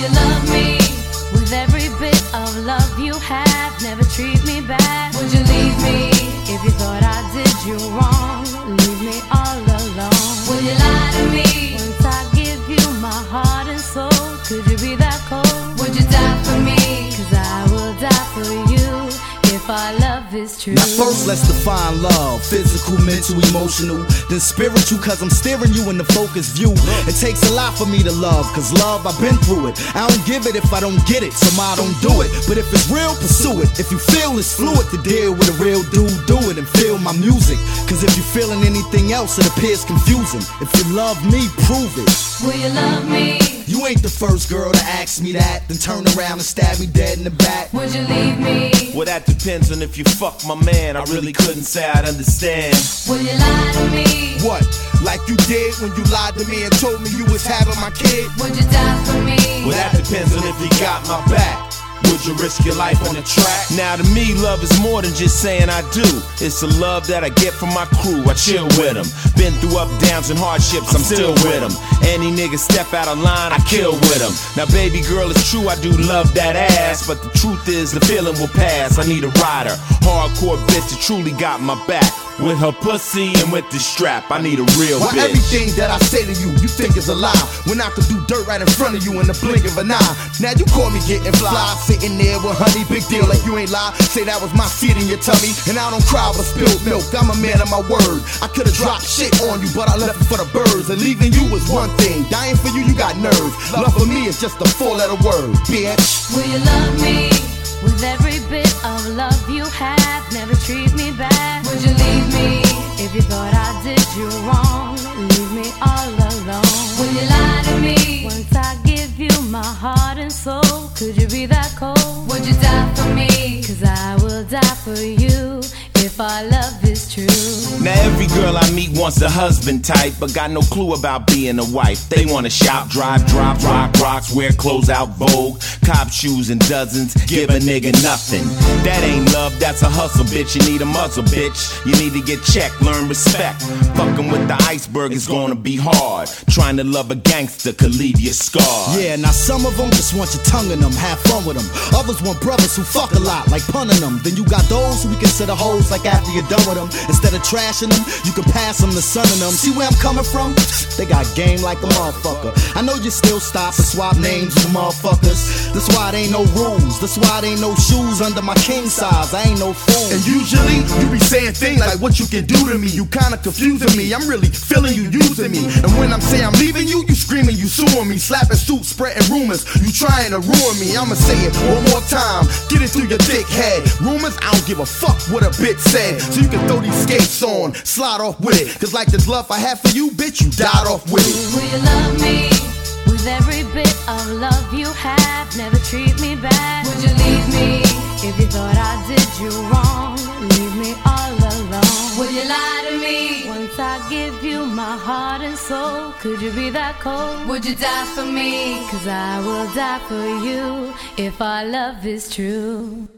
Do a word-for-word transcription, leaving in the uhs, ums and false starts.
you love me with every bit of love you have? Never treat me bad. Would you leave me if you thought I did you wrong? Leave me all alone. Will you lie to me once I give you my heart and soul? Could you be that cold? Would you die for me? Cause I will die for you if our love is true. Now first let's define love. Physical, mental, emotional, then spiritual, cause I'm steering you in the focus view. It takes a lot for me to love, cause love, I've been through it. I don't give it if I don't get it, so I don't do it. But if it's real, pursue it. If you feel it's fluid to deal with a real dude, do it and feel my music. Cause if you're feeling anything else, it appears confusing. If you love me, prove it. Will you love me? You ain't the first girl to ask me that, then turn around and stab me dead in the back. Would you leave me? Well, that depends on if you fuck my man. I really couldn't say I'd understand. Will you lie to me? What? Like you did when you lied to me and told me you was having my kid? Would you die for me? Well, that depends on if you got my back. Would you risk your life on the track? Now to me, love is more than just saying I do. It's the love that I get from my crew. I chill with them. Been through up, downs, and hardships, I'm still with them. Any nigga step out of line, I kill with them. Now baby girl, it's true, I do love that ass, but the truth is the feeling will pass. I need a rider, hardcore bitch that truly got my back. With her pussy and with the strap, I need a real Why bitch. everything that I say to you, you think is a lie, when I could do dirt right in front of you in the blink of an eye. Now you call me getting fly, sitting there with honey, big deal like you ain't lie. Say that was my seed in your tummy, and I don't cry over spilled milk. I'm a man of my word. I could've dropped shit on you, but I left it for the birds. And leaving you was one thing, dying for you, you got nerve. Love for me is just a four-letter word, bitch. Will you love me with every bit of love you have? Never treat me bad. Would you leave me if you thought I did you wrong? Leave me all alone. Will you lie to me once I give you my heart and soul? Could you be that cold? Would you die for me? Cause I will die for you if our love is true. Now every girl I meet wants a husband type, but got no clue about being a wife. They wanna shop, drive, drop, rock, rocks, wear clothes out Vogue, cop shoes and dozens, give a nigga nothing. That ain't love, that's a hustle, bitch. You need a muzzle, bitch. You need to get checked, learn respect. Fucking with the iceberg is gonna be hard. Trying to love a gangster could leave you scarred. Yeah, now some of them just want your tongue in them, have fun with them. Others want brothers who fuck a lot, like punning them. Then you got those who we consider hoes, like after you're done with them. Instead of trashing them, you can pass them to sunning them. See where I'm coming from? They got game like a motherfucker. I know you still stop and swap names with motherfuckers. That's why it ain't no rules. That's why it ain't no shoes under my king size. I ain't no fool. And usually you be saying things like what you can do to me. You kinda confusing me. I'm really feeling you using me. And when I'm saying I'm leaving you, you screaming, you suing me. Slapping suits, spreading rumors. You trying to ruin me. I'ma say it one more time. Get it through your thick head. Rumors, I don't give a fuck what a bitch said. So you can throw these skates on, slide off with it. Cause like this love I have for you, bitch, you died off with it. Will you love me with every bit of love you have? Never treat me bad. Would you leave me if you thought I did you wrong? Leave me all alone. Will you lie to me once I give you my heart and soul? Could you be that cold? Would you die for me? Cause I will die for you if our love is true.